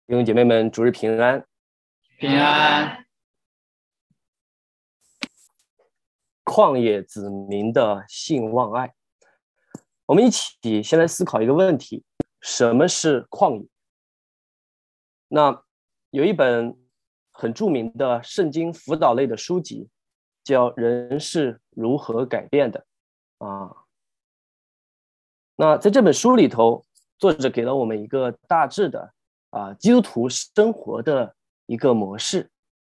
弟兄姐妹们，主日平安。 平安。 旷野子民的信望爱，我们一起先来思考一个问题：什么是旷野？那有一本很著名的圣经辅导类的书籍，叫《人是如何改变的》那在这本书里头，作者给了我们一个大致的基督徒生活的一个模式。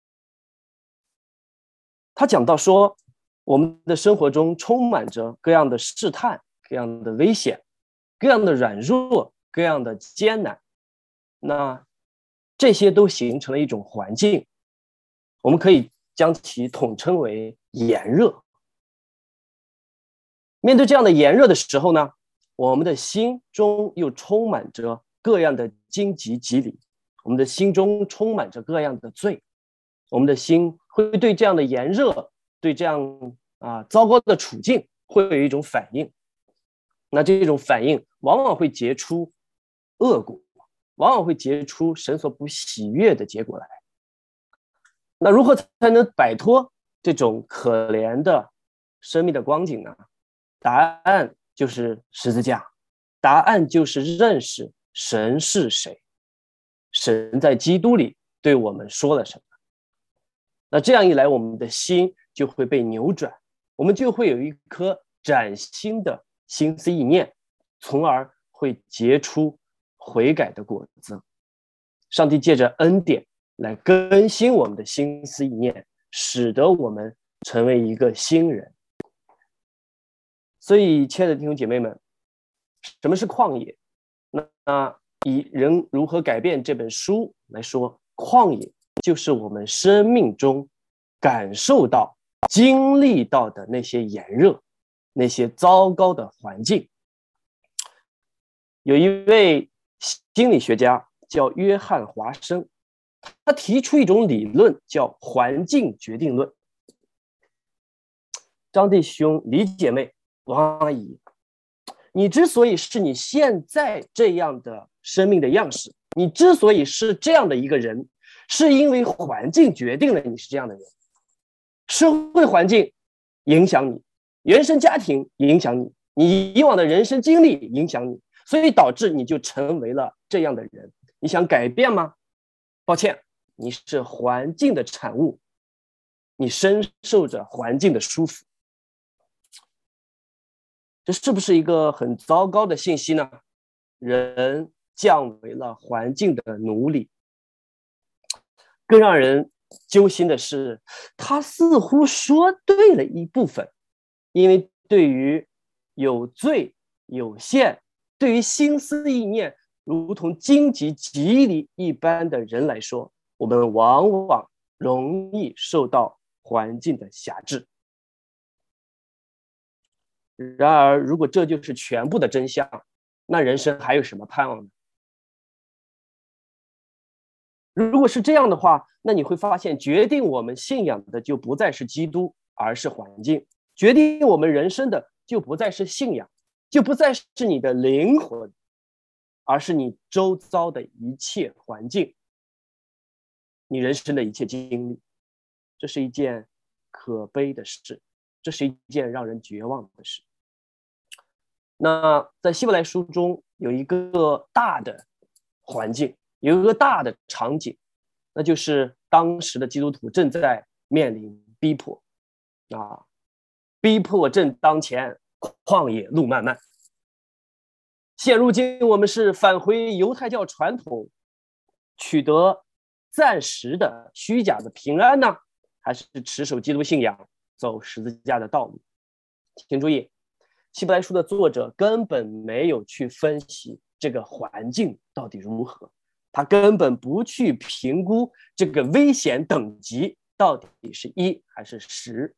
他讲到说，我们的生活中充满着各样的试探、各样的危险、各样的软弱、各样的艰难，那这些都形成了一种环境，我们可以将其统称为炎热。面对这样的炎热的时候呢，我们的心中又充满着各样的荆棘蒺藜，我们的心中充满着各样的罪，我们的心会对这样的炎热，对这样糟糕的处境会有一种反应。那这种反应往往会结出恶果，往往会结出神所不喜悦的结果来。那如何才能摆脱这种可怜的生命的光景呢？答案就是十字架，答案就是认识神是谁，神在基督里对我们说了什么。那这样一来，我们的心就会被扭转，我们就会有一颗崭新的心思意念，从而会结出悔改的果子。上帝借着恩典来更新我们的心思意念，使得我们成为一个新人。所以亲爱的弟兄姐妹们，什么是旷野？那以人如何改变这本书来说，旷野就是我们生命中感受到经历到的那些炎热，那些糟糕的环境。有一位心理学家叫约翰华生，他提出一种理论叫环境决定论。张弟兄、李姐妹、王阿姨，你之所以是你现在这样的生命的样式，你之所以是这样的一个人，是因为环境决定了你是这样的人。社会环境影响你，原生家庭影响你，你以往的人生经历影响你，所以导致你就成为了这样的人。你想改变吗？抱歉，你是环境的产物，你深受着环境的束缚。这是不是一个很糟糕的信息呢？人降为了环境的奴隶。更让人揪心的是，他似乎说对了一部分，因为对于有罪有限，对于心思意念如同荆棘蒺藜一般的人来说，我们往往容易受到环境的辖制。然而，如果这就是全部的真相，那人生还有什么盼望呢？如果是这样的话，那你会发现，决定我们信仰的就不再是基督，而是环境；决定我们人生的就不再是信仰，就不再是你的灵魂，而是你周遭的一切环境，你人生的一切经历。这是一件可悲的事，这是一件让人绝望的事。那在希伯来书中有一个大的环境，有一个大的场景，那就是当时的基督徒正在面临逼迫逼迫正当前，旷野路漫漫。现如今我们是返回犹太教传统，取得暂时的虚假的平安呢，还是持守基督信仰，走十字架的道路？请注意，希伯来书的作者根本没有去分析这个环境到底如何，他根本不去评估这个危险等级到底是1还是10，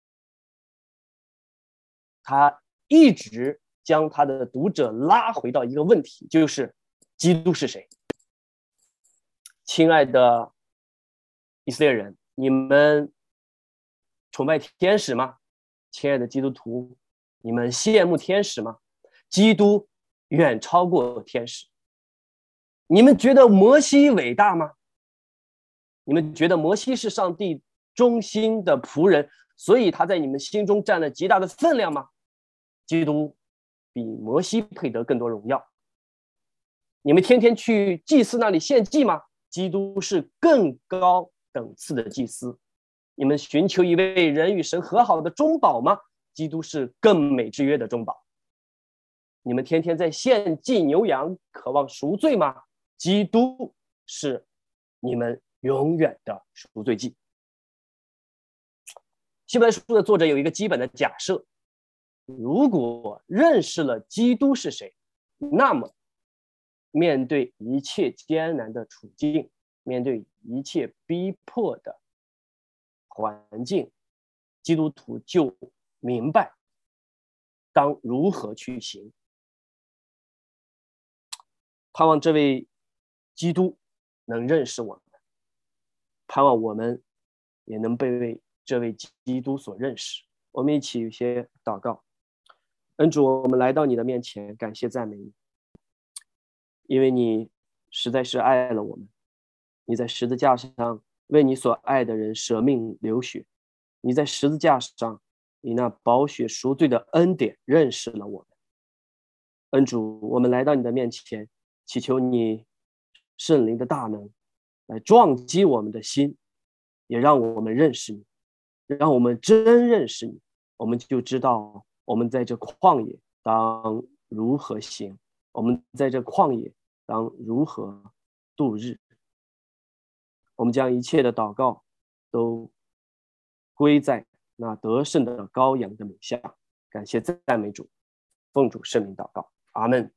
他一直将他的读者拉回到一个问题，就是基督是谁？亲爱的以色列人，你们崇拜天使吗？亲爱的基督徒，你们羡慕天使吗？基督远超过天使。 你们觉得摩西伟大吗？你们觉得摩西是上帝忠心的仆人，所以他在你们心中占了极大的分量吗？基督比摩西配得更多荣耀。你们天天去祭司那里献祭吗？基督是更高等次的祭司。你们寻求一位人与神和好的中保吗？基督是更美之约的中保。你们天天在献祭牛羊，渴望赎罪吗？基督是你们永远的赎罪祭。希伯来书的作者有一个基本的假设：如果认识了基督是谁，那么面对一切艰难的处境，面对一切逼迫的环境，基督徒就明白当如何去行。盼望这位基督能认识我们，盼望我们也能被这位基督所认识。我们一起有些祷告。恩主，我们来到你的面前，感谢赞美你，因为你实在是爱了我们。你在十字架上为你所爱的人舍命流血，你在十字架上以那宝血赎罪的恩典认识了我们。恩主，我们来到你的面前，祈求你圣灵的大能来撞击我们的心，也让我们认识你，让我们真认识你，我们就知道我们在这旷野当如何行，我们在这旷野当如何度日。我们将一切的祷告都归在那得胜的羔羊的名下，感谢赞美主，奉主圣名祷告，阿们。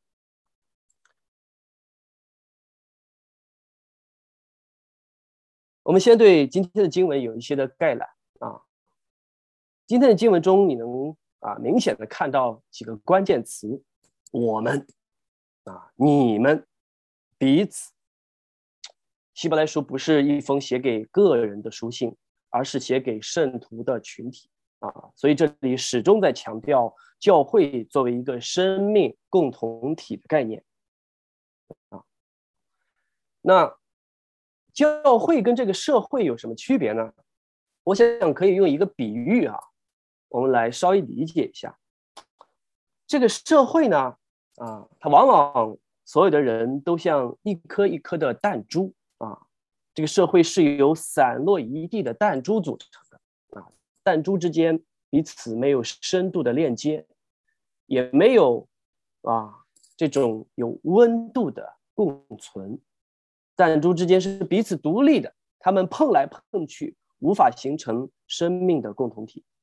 我们先对今天的经文有一些的概览啊。今天的经文中，你能明显的看到几个关键词：我们你们、彼此。希伯来书不是一封写给个人的书信，而是写给圣徒的群体所以这里始终在强调教会作为一个生命共同体的概念那教会跟这个社会有什么区别呢？我想可以用一个比喻我们来稍微理解一下。这个社会呢它往往所有的人都像一颗一颗的弹珠这个社会是由散落一地的弹珠组成的弹珠之间彼此没有深度的链接，也没有这种有温度的共存。弹珠之间是彼此独立的，它们碰来碰去，无法形成生命的共同体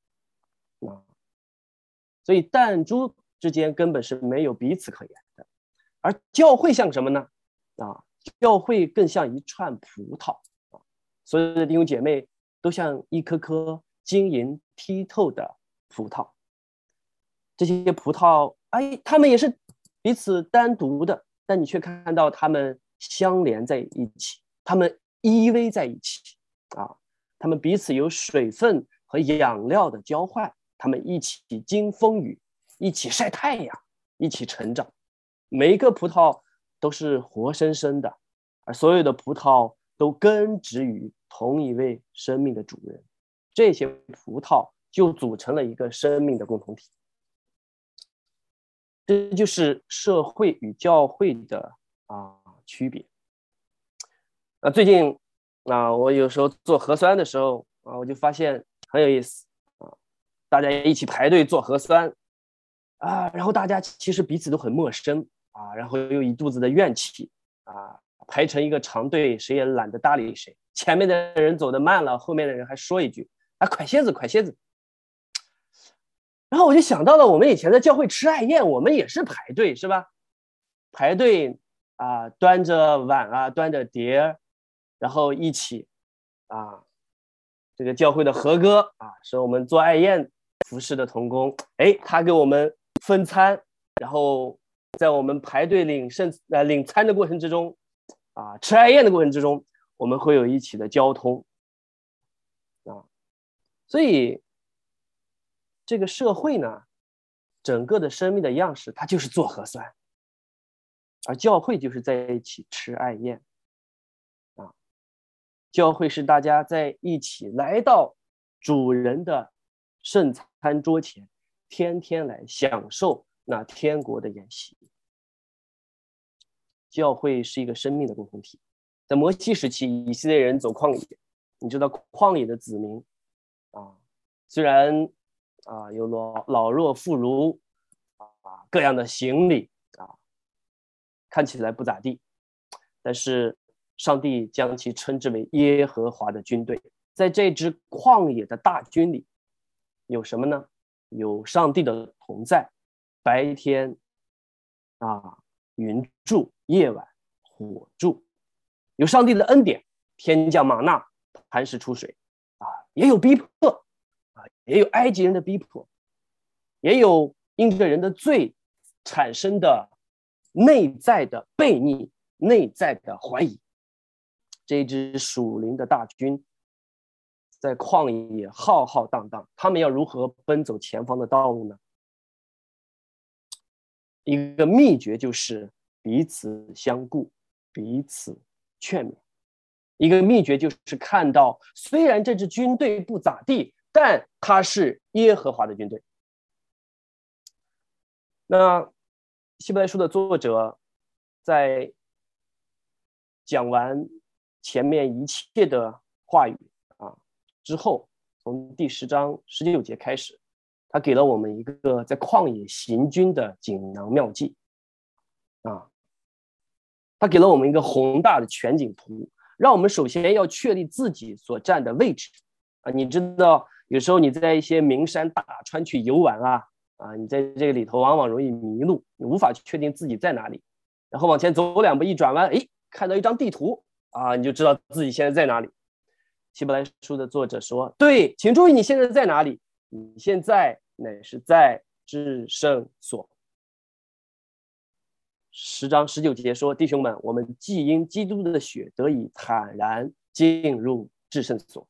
所以弹珠之间根本是没有彼此可言的。而教会像什么呢？教会更像一串葡萄所有的弟兄姐妹都像一颗颗晶莹剔透的葡萄。这些葡萄它们也是彼此单独的，但你却看到它们相连在一起，它们依偎在一起它们彼此有水分和养料的交换，它们一起经风雨，一起晒太阳，一起成长。每一个葡萄都是活生生的，而所有的葡萄都根植于同一位生命的主人，这些葡萄就组成了一个生命的共同体。这就是社会与教会的区别。最近我有时候做核酸的时候我就发现很有意思大家一起排队做核酸然后大家其实彼此都很陌生然后又一肚子的怨气排成一个长队，谁也懒得搭理谁。前面的人走得慢了，后面的人还说一句快些子，快些子。然后我就想到了我们以前在教会吃爱宴，我们也是排队，是吧？排队端着碗端着碟然后一起这个教会的和歌是我们做爱宴服侍的同工，他给我们分餐，然后在我们排队领餐的过程之中吃爱宴的过程之中，我们会有一起的交通所以这个社会呢，整个的生命的样式，它就是做核酸而教会就是在一起吃爱宴啊。教会是大家在一起来到主人的圣餐桌前，天天来享受那天国的筵席。教会是一个生命的共同体。在摩西时期，以色列人走旷野，你知道旷野的子民啊，虽然有老弱妇孺各样的行李看起来不咋地，但是上帝将其称之为耶和华的军队。在这支旷野的大军里，有什么呢？有上帝的同在，白天云柱，夜晚火柱，有上帝的恩典，天降玛纳，磐石出水也有逼迫也有埃及人的逼迫，也有因着人的罪产生的内在的悖逆，内在的怀疑。这一支属灵的大军在旷野浩浩荡荡，他们要如何奔走前方的道路呢？一个秘诀就是彼此相顾，彼此劝勉。一个秘诀就是看到，虽然这支军队不咋地，但它是耶和华的军队。那希伯来书的作者在讲完前面一切的话语之后，从第10章19节开始，他给了我们一个在旷野行军的锦囊妙计他给了我们一个宏大的全景图，让我们首先要确立自己所站的位置你知道有时候你在一些名山大川去游玩你在这个里头往往容易迷路，你无法确定自己在哪里，然后往前走2步一转弯，看到一张地图你就知道自己现在在哪里。希伯来书的作者说，对，请注意你现在在哪里，你现在乃是在至圣所。10章19节说，弟兄们，我们既因基督的血得以坦然进入至圣所，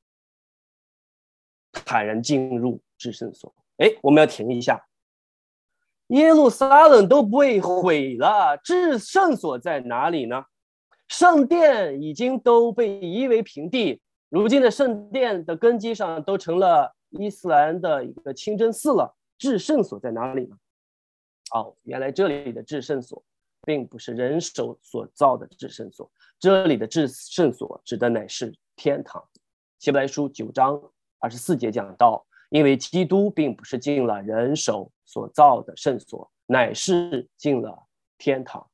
坦然进入至圣所。我们要停一下，耶路撒冷都被毁了，至圣所在哪里呢？圣殿已经都被夷为平地，如今的圣殿的根基上都成了伊斯兰的一个清真寺了，至圣所在哪里呢？原来这里的至圣所并不是人手所造的至圣所，这里的至圣所指的乃是天堂。希伯来书9章24节讲到，因为基督并不是进了人手所造的圣所，乃是进了天堂。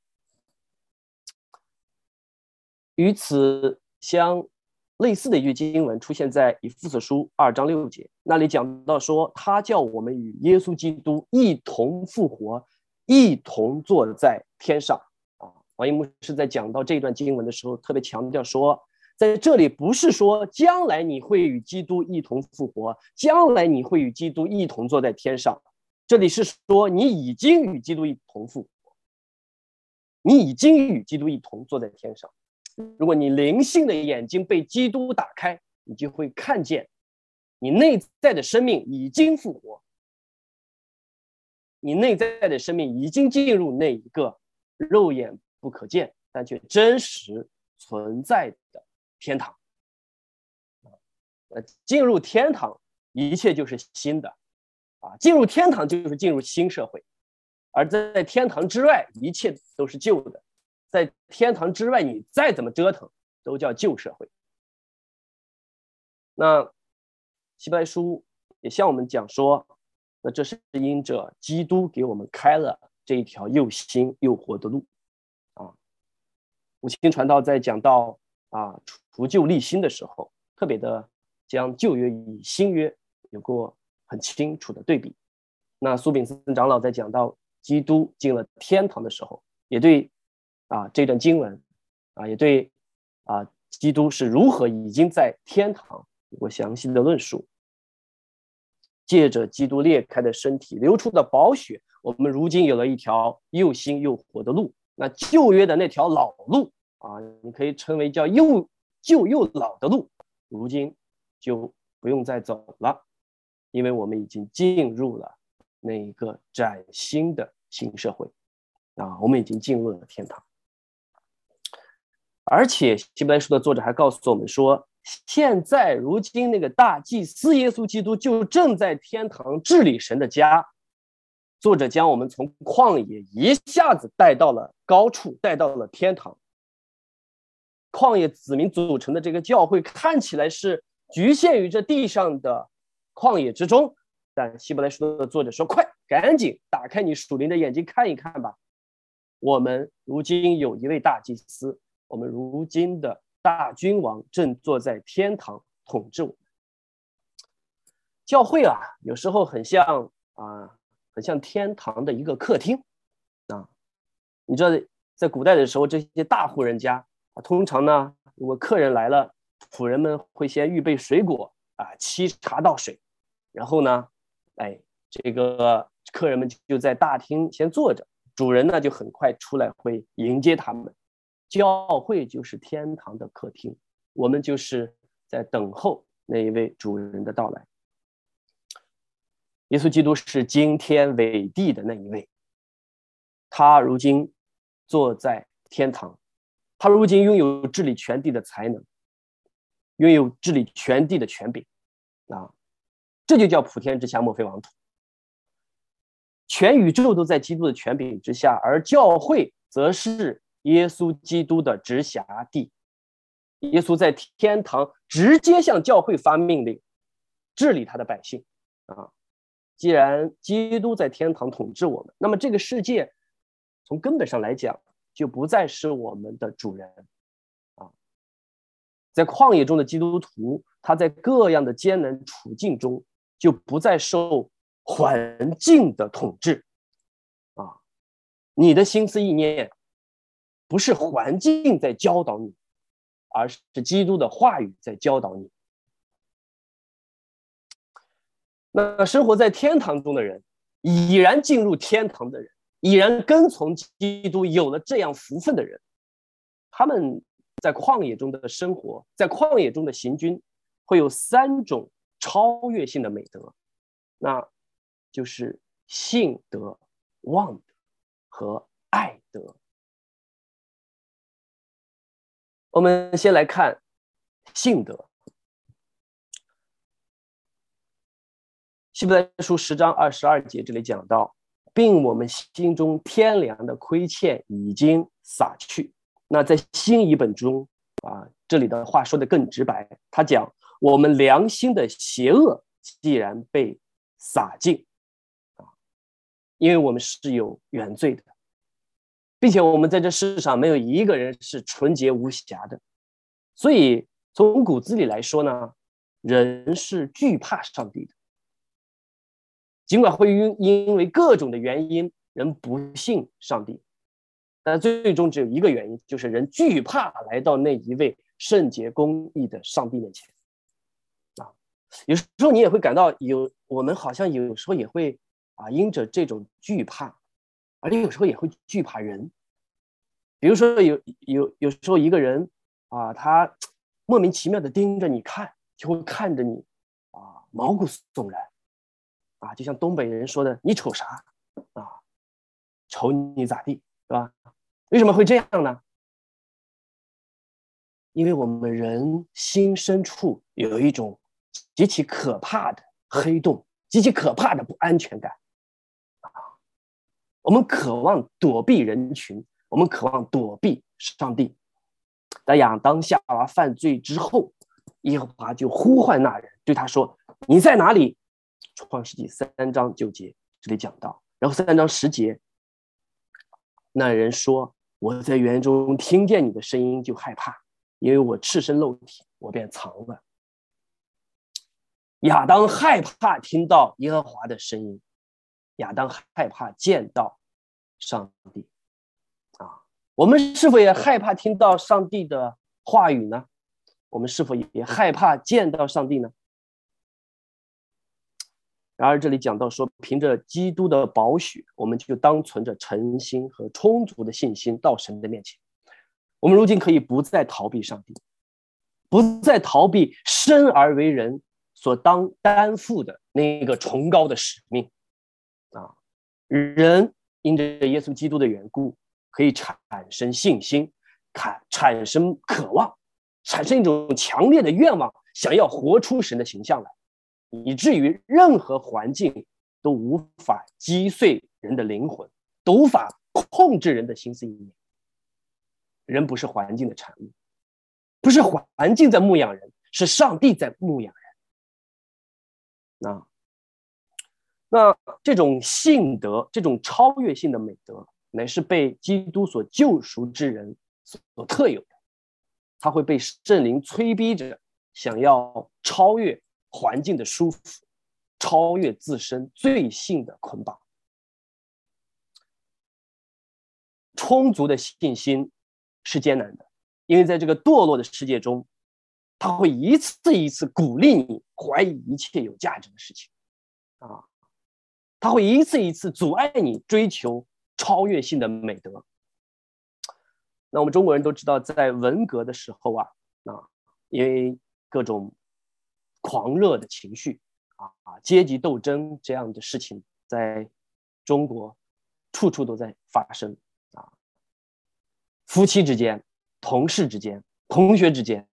与此相类似的一句经文出现在以弗所书2章6节，那里讲到说，他叫我们与耶稣基督一同复活，一同坐在天上王一牧师在讲到这段经文的时候特别强调说，在这里不是说将来你会与基督一同复活，将来你会与基督一同坐在天上，这里是说你已经与基督一同复活，你已经与基督一同坐在天上。如果你灵性的眼睛被基督打开，你就会看见你内在的生命已经复活，你内在的生命已经进入那一个肉眼不可见但却真实存在的天堂。进入天堂一切就是新的进入天堂就是进入新社会，而在天堂之外一切都是旧的，在天堂之外你再怎么折腾都叫旧社会。那希伯来书也向我们讲说，那这是因着基督给我们开了这一条又新又活的路五经传道在讲到除旧立新的时候，特别的将旧约与新约有过很清楚的对比。那苏炳森长老在讲到基督进了天堂的时候，也对这段经文也对基督是如何已经在天堂有过详细的论述。借着基督裂开的身体流出的宝血，我们如今有了一条又新又活的路。那旧约的那条老路你可以称为叫又旧又老的路，如今就不用再走了，因为我们已经进入了那一个崭新的新社会。 我们已经进入了天堂。而且希伯来书的作者还告诉我们说，现在如今那个大祭司耶稣基督就正在天堂治理神的家。作者将我们从旷野一下子带到了高处，带到了天堂。旷野子民组成的这个教会看起来是局限于这地上的旷野之中，但希伯来书的作者说，快赶紧打开你属灵的眼睛看一看吧，我们如今有一位大祭司，我们如今的大君王正坐在天堂统治我们。教会有时候很像天堂的一个客厅你知道在古代的时候，这些大户人家通常呢，如果客人来了，仆人们会先预备水果沏茶倒水，然后呢这个客人们就在大厅先坐着，主人呢就很快出来会迎接他们。教会就是天堂的客厅，我们就是在等候那一位主人的到来。耶稣基督是惊天伟地的那一位，他如今坐在天堂，他如今拥有治理全地的才能，拥有治理全地的权柄这就叫普天之下莫非王土。全宇宙都在基督的权柄之下，而教会则是耶稣基督的直辖地。耶稣在天堂直接向教会发命令，治理他的百姓既然基督在天堂统治我们，那么这个世界从根本上来讲就不再是我们的主人在旷野中的基督徒，他在各样的艰难处境中就不再受环境的统治你的心思意念不是环境在教导你，而是基督的话语在教导你。那生活在天堂中的人，已然进入天堂的人，已然跟从基督有了这样福分的人，他们在旷野中的生活，在旷野中的行军，会有3种超越性的美德，那就是信德、望德和爱德。我们先来看信德。希伯来书10章22节这里讲到，并我们心中天良的亏欠已经洒去。那在新译本中这里的话说得更直白，他讲我们良心的邪恶既然被洒尽因为我们是有原罪的，并且我们在这世上没有一个人是纯洁无瑕的，所以从骨子里来说呢，人是惧怕上帝的。尽管会因为各种的原因人不信上帝，但最终只有一个原因，就是人惧怕来到那一位圣洁公义的上帝面前有时候你也会感到我们好像有时候也会因着这种惧怕，而且有时候也会惧怕人。比如说有时候一个人他莫名其妙的盯着你看，就会看着你毛骨悚然就像东北人说的，你瞅啥瞅你咋地，是吧？为什么会这样呢？因为我们人心深处有一种极其可怕的黑洞，极其可怕的不安全感我们渴望躲避人群，我们渴望躲避上帝。但亚当夏娃犯罪之后，耶和华就呼唤那人，对他说，你在哪里？创世纪3章9节这里讲到，然后3章10节，那人说，我在园中听见你的声音就害怕，因为我赤身露体，我便藏了。亚当害怕听到耶和华的声音，亚当害怕见到上帝我们是否也害怕听到上帝的话语呢？我们是否也害怕见到上帝呢？然而这里讲到说，凭着基督的宝血，我们就当存着诚心和充足的信心到神的面前。我们如今可以不再逃避上帝，不再逃避生而为人所担负的那个崇高的使命人因着耶稣基督的缘故，可以产生信心，产生渴望，产生一种强烈的愿望，想要活出神的形象来，以至于任何环境都无法击碎人的灵魂，都无法控制人的心思意念。人不是环境的产物，不是环境在牧养人，是上帝在牧养人。那这种性德，这种超越性的美德，乃是被基督所救赎之人所特有的。他会被圣灵催逼着，想要超越环境的束缚，超越自身罪性的捆绑。充足的信心是艰难的，因为在这个堕落的世界中，他会一次一次鼓励你怀疑一切有价值的事情他会一次一次阻碍你追求超越性的美德。那我们中国人都知道，在文革的时候因为各种狂热的情绪阶级斗争这样的事情，在中国处处都在发生夫妻之间、同事之间、同学之间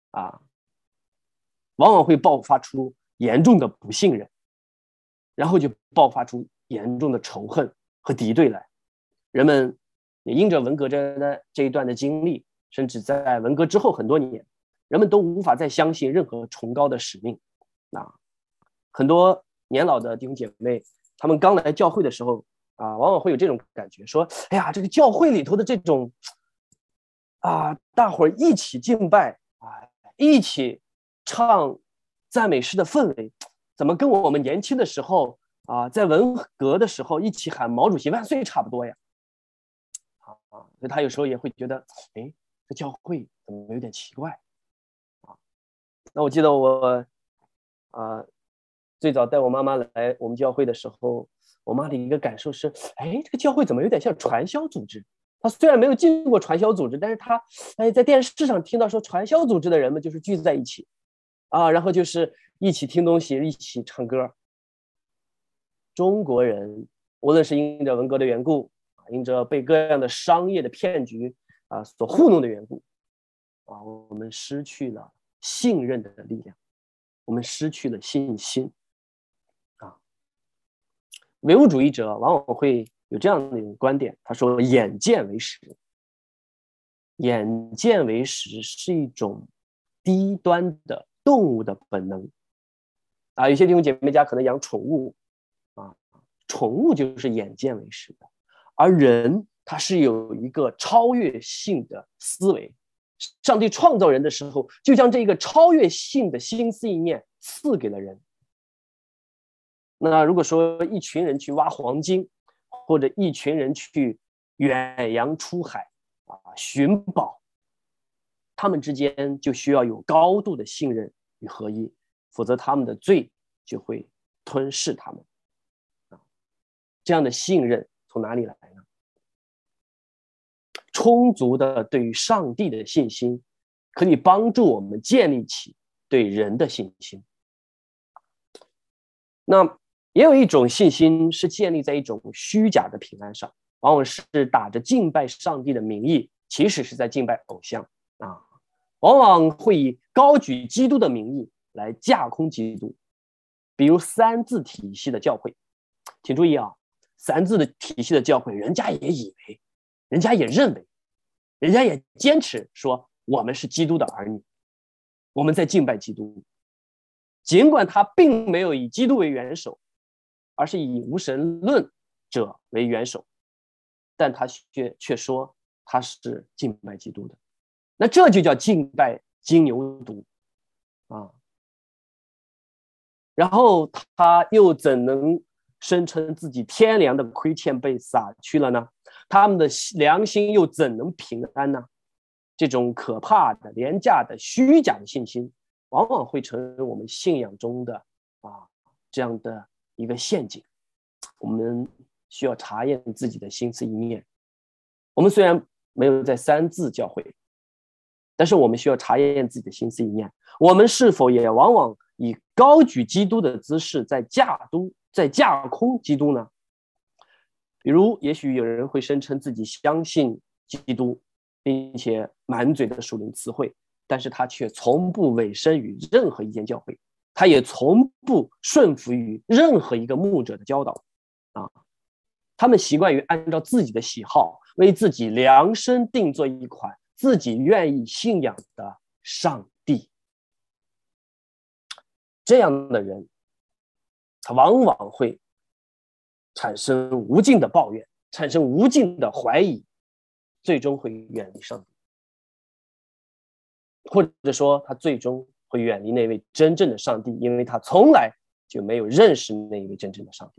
往往会爆发出严重的不信任，然后就爆发出严重的仇恨和敌对来。人们也因着文革这一段的经历，甚至在文革之后很多年，人们都无法再相信任何崇高的使命很多年老的弟兄姐妹，他们刚来教会的时候往往会有这种感觉，说哎呀，这个教会里头的这种大伙儿一起敬拜一起唱赞美诗的氛围，怎么跟我们年轻的时候在文革的时候一起喊毛主席万岁差不多呀所以他有时候也会觉得，这教会怎么有点奇怪那我记得我最早带我妈妈来我们教会的时候，我妈的一个感受是，这个教会怎么有点像传销组织？她虽然没有进过传销组织，但是她在电视上听到说传销组织的人们就是聚在一起然后就是一起听东西，一起唱歌。中国人无论是因着文革的缘故因着被各样的商业的骗局所糊弄的缘故我们失去了信任的力量，我们失去了信心唯物主义者往往会有这样的一种观点，他说眼见为实。眼见为实是一种低端的动物的本能有些弟兄姐妹家可能养宠物宠物就是眼见为实的，而人他是有一个超越性的思维。上帝创造人的时候，就将这个超越性的心思意念赐给了人。那如果说一群人去挖黄金，或者一群人去远洋出海寻宝，他们之间就需要有高度的信任与合一，否则他们的罪就会吞噬他们这样的信任从哪里来呢？充足的对于上帝的信心可以帮助我们建立起对人的信心。那也有一种信心是建立在一种虚假的平安上，往往是打着敬拜上帝的名义，其实是在敬拜偶像往往会以高举基督的名义来架空基督。比如三字体系的教会，请注意三字的体系的教会，人家也以为，人家也认为，人家也坚持说我们是基督的儿女，我们在敬拜基督，尽管他并没有以基督为元首，而是以无神论者为元首，但他却说他是敬拜基督的。那这就叫敬拜金牛犊然后他又怎能声称自己天良的亏欠被撒去了呢？他们的良心又怎能平安呢？这种可怕的廉价的虚假的信心往往会成为我们信仰中的这样的一个陷阱。我们需要查验自己的心思意念。我们虽然没有在三字教会，但是我们需要查验自己的心思意念，我们是否也往往以高举基督的姿势在架空基督呢？ 比如，也许有人会声称自己相信基督，并且满嘴的属灵词汇，但是他却从不委身于任何一间教会，他也从不顺服于任何一个牧者的教导啊。他们习惯于按照自己的喜好，为自己量身定做一款自己愿意信仰的上帝。这样的人，他往往会产生无尽的抱怨，产生无尽的怀疑，最终会远离上帝，或者说他最终会远离那位真正的上帝，因为他从来就没有认识那一位真正的上帝。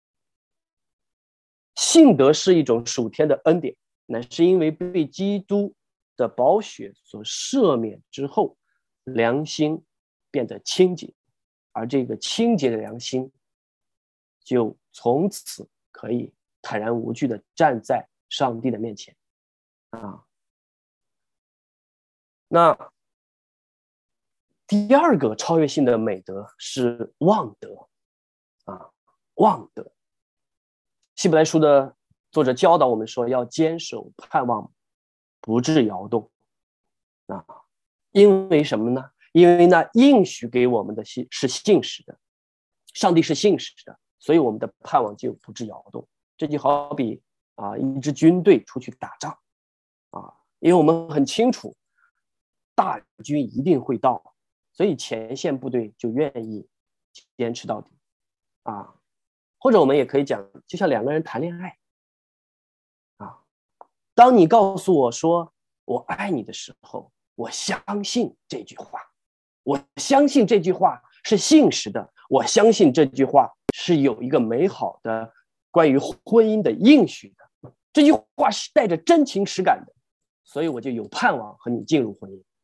信德是一种属天的恩典，乃是因为被基督的宝血所赦免之后，良心变得清洁，而这个清洁的良心就从此可以坦然无惧地站在上帝的面前啊。那第二个超越性的美德是望德啊，望德。希伯来书的作者教导我们说，要坚守盼望，不致摇动啊。因为什么呢？因为那应许给我们的是信实的，上帝是信实的，所以我们的盼望就不致摇动。这就好比一支军队出去打仗啊，因为我们很清楚大军一定会到，所以前线部队就愿意坚持到底啊。或者我们也可以讲，就像两个人谈恋爱啊，当你告诉我说我爱你的时候，我相信这句话，我相信这句话是信实的，我相信这句话是有一个美好的关于婚姻的应许的，这句话是带着真情实感的，所以我就有盼望和你进入婚姻。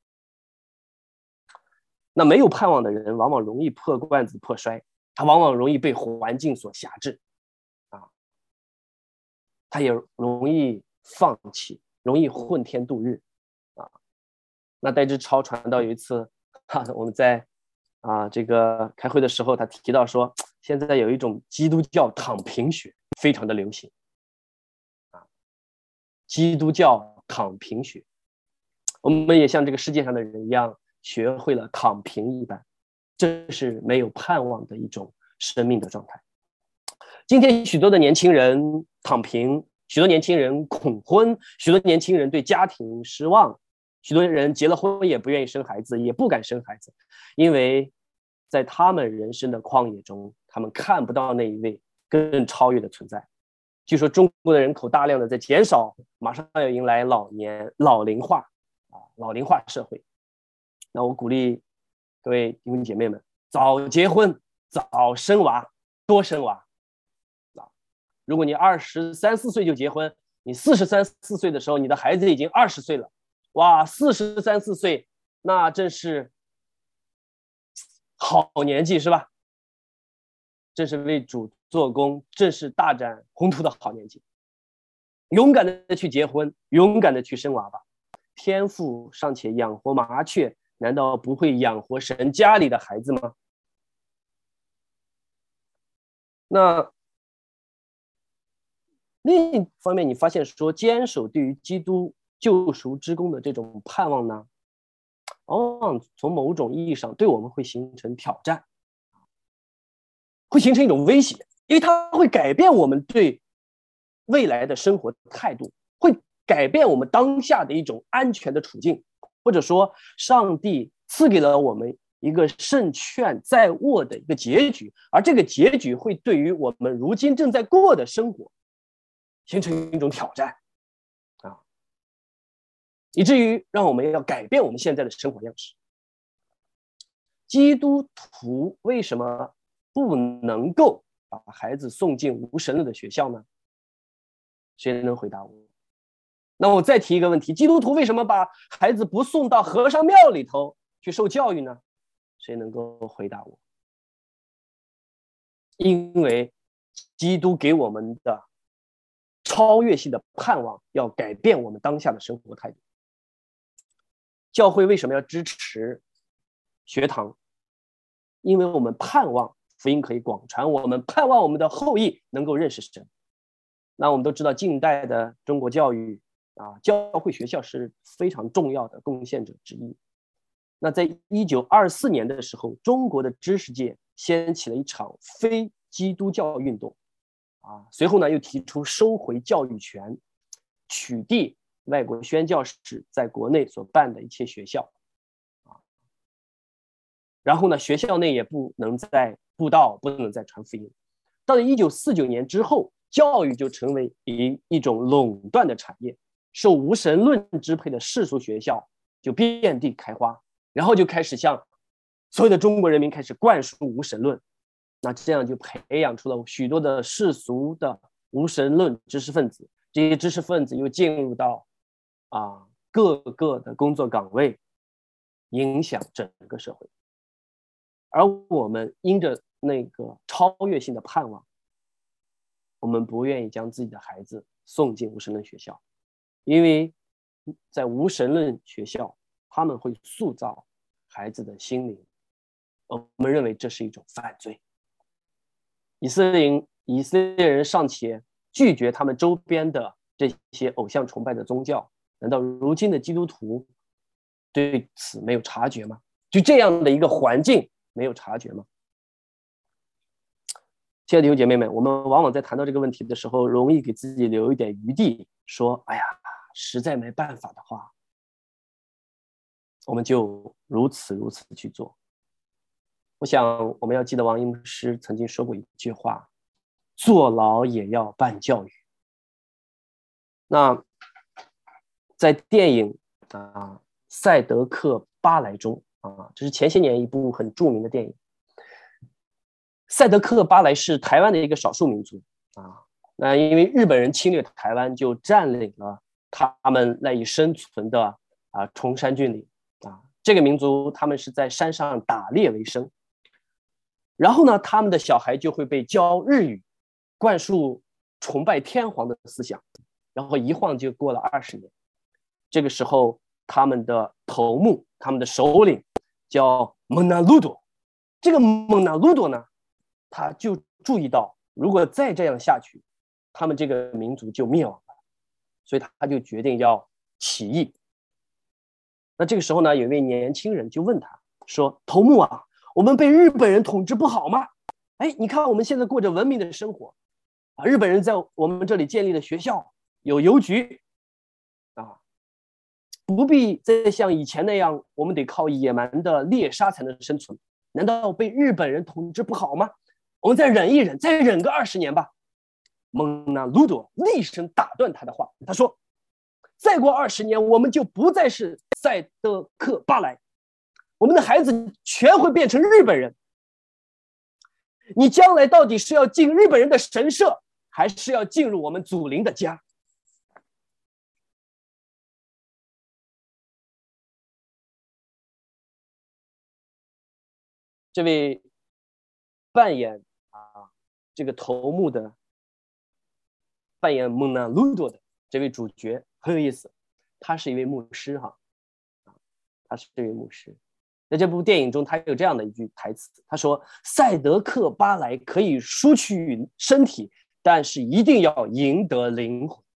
那没有盼望的人往往容易破罐子破摔，他往往容易被环境所辖制啊，他也容易放弃，容易混天度日啊。那戴志超传道有一次我们在这个开会的时候，他提到说，现在有一种基督教躺平学非常的流行啊，基督教躺平学，我们也像这个世界上的人一样，学会了躺平一般，这是没有盼望的一种生命的状态。今天许多的年轻人躺平，许多年轻人恐婚，许多年轻人对家庭失望，许多人结了婚也不愿意生孩子，也不敢生孩子，因为在他们人生的旷野中，他们看不到那一位更超越的存在。据说中国的人口大量的在减少，马上要迎来老龄化社会。那我鼓励各位弟兄姐妹们，早结婚，早生娃，多生娃。如果你23、24岁就结婚，你43、4岁的时候，你的孩子已经20岁了，哇，43、4岁，那真是好年纪，是吧？正是为主做工，正是大展宏图的好年纪。勇敢的去结婚，勇敢的去生娃吧。天父尚且养活麻雀，难道不会养活神家里的孩子吗？那另一方面，你发现说坚守对于基督救赎之功的这种盼望呢，往往从某种意义上对我们会形成挑战，会形成一种威胁，因为它会改变我们对未来的生活态度，会改变我们当下的一种安全的处境，或者说上帝赐给了我们一个胜券在握的一个结局，而这个结局会对于我们如今正在过的生活形成一种挑战啊，以至于让我们要改变我们现在的生活样式。基督徒为什么不能够把孩子送进无神论的学校呢？谁能回答我？那我再提一个问题，基督徒为什么把孩子不送到和尚庙里头去受教育呢？谁能够回答我？因为基督给我们的超越性的盼望要改变我们当下的生活态度。教会为什么要支持学堂？因为我们盼望福音可以广传，我们盼望我们的后裔能够认识神。 那我们都知道，近代的中国教育教会学校是非常重要的贡献者之一。那在1924年的时候，中国的知识界掀起了一场非基督教运动随后呢又提出收回教育权，取缔外国宣教士在国内所办的一切学校然后呢学校内也不能再布道，不能再传福音。到了1949年之后，教育就成为一种垄断的产业，受无神论支配的世俗学校就遍地开花，然后就开始向所有的中国人民开始灌输无神论。那这样就培养出了许多的世俗的无神论知识分子，这些知识分子又进入到各个的工作岗位，影响整个社会。而我们因着那个超越性的盼望，我们不愿意将自己的孩子送进无神论学校，因为在无神论学校，他们会塑造孩子的心灵，我们认为这是一种犯罪。以色列人尚且拒绝他们周边的这些偶像崇拜的宗教，难道如今的基督徒对此没有察觉吗？就这样的一个环境没有察觉吗？亲爱的弟兄姐妹们，我们往往在谈到这个问题的时候，容易给自己留一点余地，说哎呀，实在没办法的话，我们就如此去做。我想我们要记得王一牧师曾经说过一句话，坐牢也要办教育。那在电影赛德克巴莱中这是前些年一部很著名的电影。赛德克巴莱是台湾的一个少数民族那因为日本人侵略台湾，就占领了他们赖以生存的崇山峻岭这个民族他们是在山上打猎为生，然后呢他们的小孩就会被教日语，灌输崇拜天皇的思想，然后一晃就过了20年。这个时候他们的头目，他们的首领叫蒙纳鲁多。这个蒙纳鲁多呢，他就注意到如果再这样下去，他们这个民族就灭亡了，所以他就决定要起义。那这个时候呢，有一位年轻人就问他说，头目我们被日本人统治不好吗？你看我们现在过着文明的生活日本人在我们这里建立了学校，有邮局不必再像以前那样我们得靠野蛮的猎杀才能生存，难道被日本人统治不好吗？我们再忍一忍，再忍个20年吧。蒙纳鲁多厉声打断他的话，他说，再过20年我们就不再是赛德克巴莱，我们的孩子全会变成日本人。你将来到底是要进日本人的神社，还是要进入我们祖灵的家？这位扮演这个头目的，扮演蒙纳鲁多的这位主角很有意思，他是一位牧师他是一位牧师。在这部电影中，他有这样的一句台词，他说，赛德克巴莱可以输去身体，但是一定要赢得灵魂。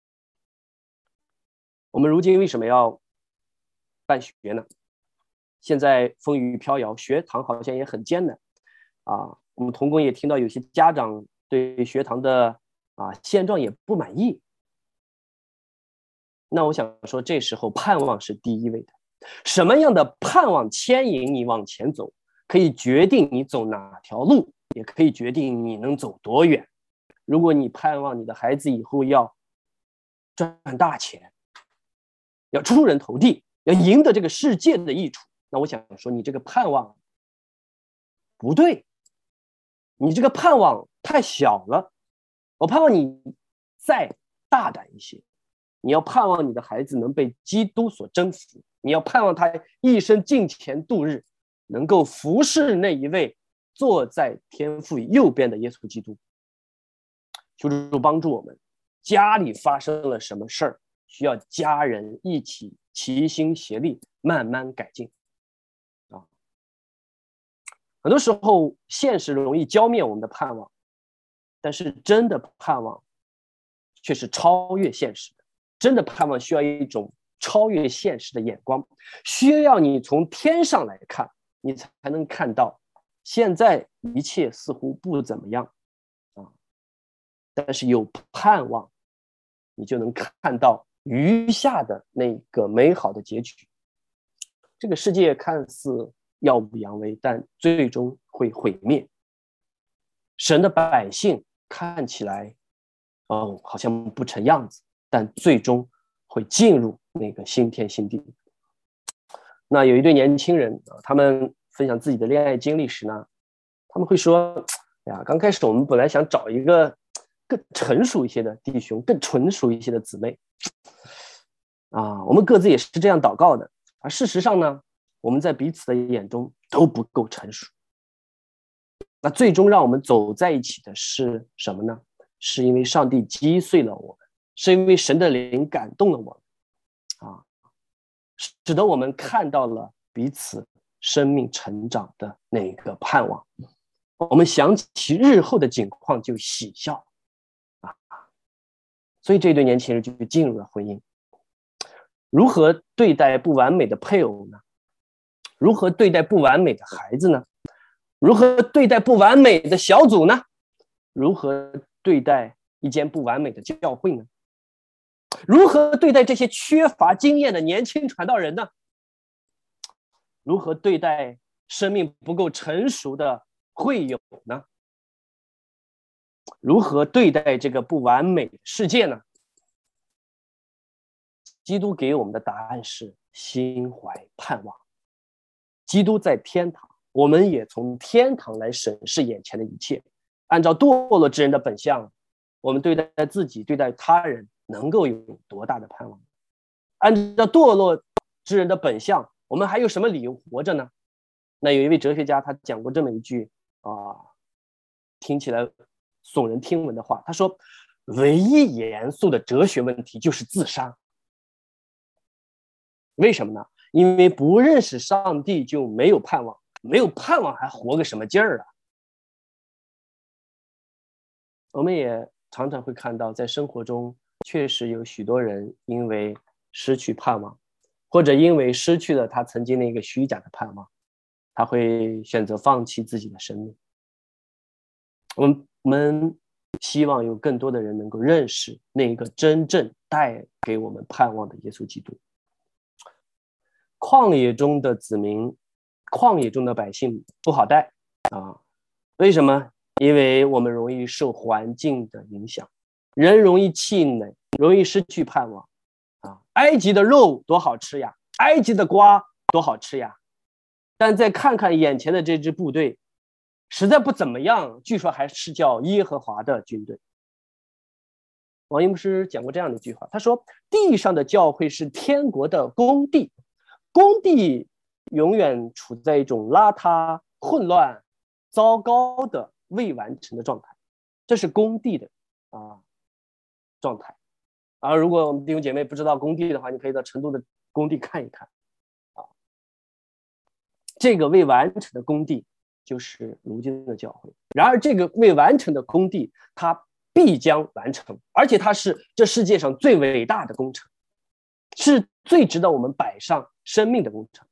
我们如今为什么要办学呢？现在风雨飘摇，学堂好像也很艰难我们同工也听到有些家长对学堂的现状也不满意。那我想说，这时候盼望是第一位的。什么样的盼望牵引你往前走，可以决定你走哪条路，也可以决定你能走多远。如果你盼望你的孩子以后要赚大钱，要出人头地，要赢得这个世界的益处，那我想说，你这个盼望不对，你这个盼望太小了。我盼望你再大胆一些，你要盼望你的孩子能被基督所征服，你要盼望他一生敬虔度日，能够服侍那一位坐在天父右边的耶稣基督。求主帮助我们，家里发生了什么事儿，需要家人一起齐心协力慢慢改进很多时候现实容易浇灭我们的盼望，但是真的盼望却是超越现实的。真的盼望需要一种超越现实的眼光，需要你从天上来看，你才能看到现在一切似乎不怎么样啊，但是有盼望，你就能看到余下的那个美好的结局。这个世界看似耀武扬威，但最终会毁灭。神的百姓看起来好像不成样子，但最终会进入那个新天新地。那有一对年轻人他们分享自己的恋爱经历时呢，他们会说，哎呀，刚开始我们本来想找一个更成熟一些的弟兄，更纯熟一些的姊妹我们各自也是这样祷告的，而事实上呢，我们在彼此的眼中都不够成熟。那最终让我们走在一起的是什么呢？是因为上帝击碎了我们，是因为神的灵感动了我们使得我们看到了彼此生命成长的那个盼望。我们想起日后的景况就喜笑所以这对年轻人就进入了婚姻。如何对待不完美的配偶呢？如何对待不完美的孩子呢？如何对待不完美的小组呢？如何对待一间不完美的教会呢？如何对待这些缺乏经验的年轻传道人呢？如何对待生命不够成熟的会友呢？如何对待这个不完美的世界呢？基督给我们的答案是心怀盼望。基督在天堂，我们也从天堂来审视眼前的一切。按照堕落之人的本相，我们对待自己，对待他人，能够有多大的盼望？按照堕落之人的本相，我们还有什么理由活着呢？那有一位哲学家，他讲过这么一句听起来耸人听闻的话，他说，唯一严肃的哲学问题就是自杀。为什么呢？因为不认识上帝就没有盼望，没有盼望还活个什么劲儿啊？我们也常常会看到，在生活中确实有许多人因为失去盼望，或者因为失去了他曾经那个虚假的盼望，他会选择放弃自己的生命。我们希望有更多的人能够认识那个真正带给我们盼望的耶稣基督。旷野中的子民，旷野中的百姓不好带为什么？因为我们容易受环境的影响，人容易气馁，容易失去盼望埃及的肉多好吃呀，埃及的瓜多好吃呀，但再看看眼前的这支部队，实在不怎么样，据说还是叫耶和华的军队。王一牧师讲过这样的一句话，他说，地上的教会是天国的工地，工地永远处在一种邋遢、混乱、糟糕的未完成的状态，这是工地的状态。如果我们弟兄姐妹不知道工地的话，你可以到成都的工地看一看这个未完成的工地就是如今的教会。然而这个未完成的工地它必将完成，而且它是这世界上最伟大的工程，是最值得我们摆上生命的工程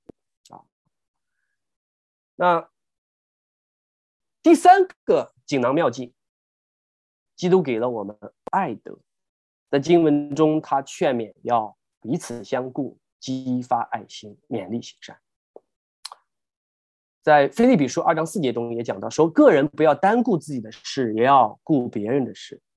那第三个锦囊妙计，基督给了我们爱德。在经文中他劝勉要彼此相顾，激发爱心，勉励行善。在腓立比书2章4节中也讲到说，个人不要单顾自己的事，也要顾别人的事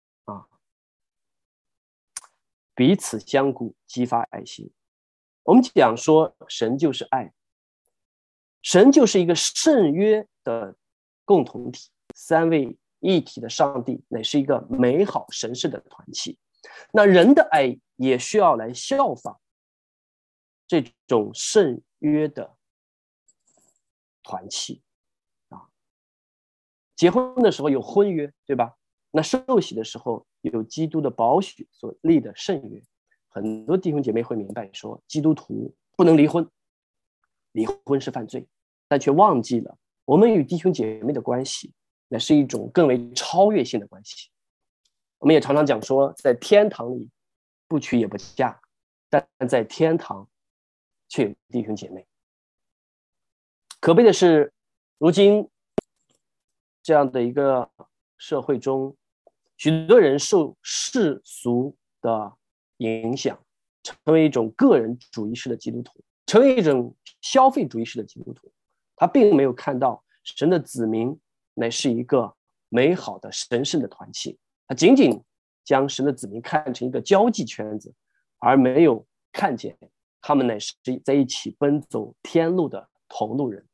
彼此相顾，激发爱心。我们讲说神就是爱，神就是一个圣约的共同体，三位一体的上帝乃是一个美好神圣的团契。那人的爱也需要来效仿这种圣约的团契结婚的时候有婚约，对吧？那受洗的时候有基督的宝血所立的圣约。很多弟兄姐妹会明白说，基督徒不能离婚，离婚是犯罪，但却忘记了我们与弟兄姐妹的关系乃是一种更为超越性的关系。 我们也常常讲说，在天堂里不娶也不嫁，但在天堂却有弟兄姐妹。可悲的是，如今这样的一个社会中，许多人受世俗的影响，成为一种个人主义式的基督徒，成为一种消费主义式的基督徒。他并没有看到神的子民乃是一个美好的神圣的团契，他仅仅将神的子民看成一个交际圈子，而没有看见他们乃是在一起奔走天路的同路人。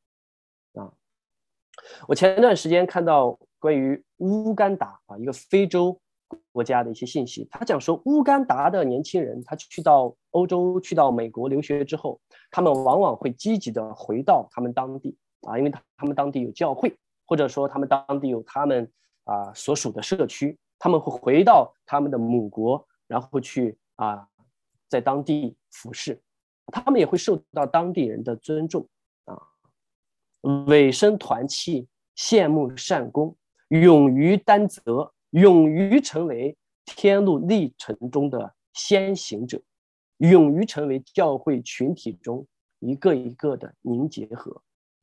我前段时间看到关于乌干达一个非洲国家的一些信息，他讲说乌干达的年轻人，他去到欧洲、去到美国留学之后，他们往往会积极的回到他们当地因为他们当地有教会，或者说他们当地有他们所属的社区，他们会回到他们的母国，然后去在当地服侍，他们也会受到当地人的尊重委身团契，羡慕善功，勇于担责，勇于成为天路历程中的先行者，勇于成为教会群体中一个一个的凝结核。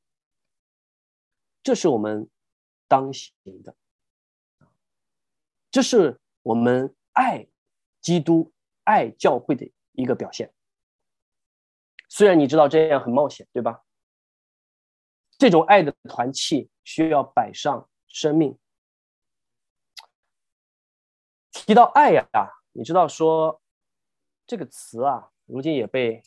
这是我们当行的，这是我们爱基督、爱教会的一个表现。虽然你知道这样很冒险，对吧？这种爱的团契需要摆上生命。提到爱你知道说这个词如今也被